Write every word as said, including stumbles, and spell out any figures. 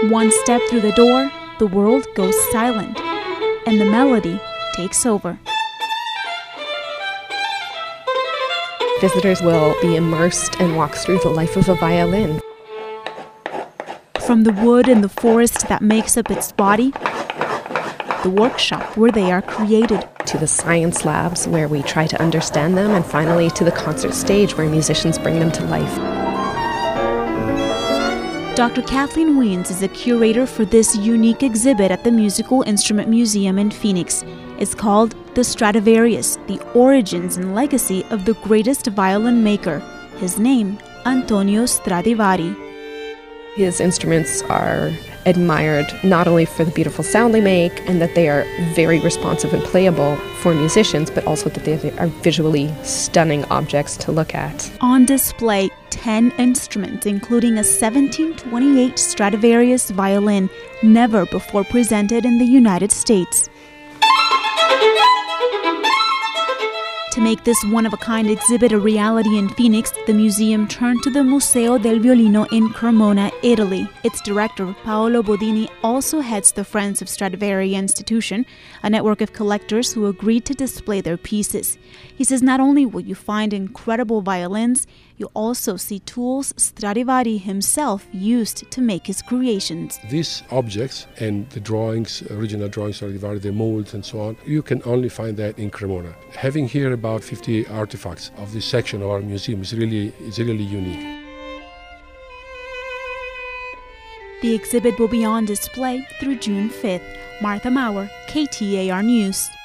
One step through the door, the world goes silent, and the melody takes over. Visitors will be immersed and walk through the life of a violin. From the wood and the forest that makes up its body, the workshop where they are created, to the science labs where we try to understand them, and finally to the concert stage where musicians bring them to life. Doctor Kathleen Wiens is a curator for this unique exhibit at the Musical Instrument Museum in Phoenix. It's called The Stradivarius, the origins and legacy of the greatest violin maker. His name, Antonio Stradivari. His instruments are admired not only for the beautiful sound they make and that they are very responsive and playable for musicians, but also that they are visually stunning objects to look at. On display, ten instruments, including a seventeen twenty-eight Stradivarius violin, never before presented in the United States. To make this one-of-a-kind exhibit a reality in Phoenix, the museum turned to the Museo del Violino in Cremona, Italy. Its director, Paolo Bodini, also heads the Friends of Stradivari Institution, a network of collectors who agreed to display their pieces. He says not only will you find incredible violins, you'll also see tools Stradivari himself used to make his creations. These objects and the drawings, original drawings of Stradivari, the molds and so on, you can only find that in Cremona. Having here about fifty artifacts of this section of our museum is really, is really unique. The exhibit will be on display through June fifth. Martha Maurer, K T A R News.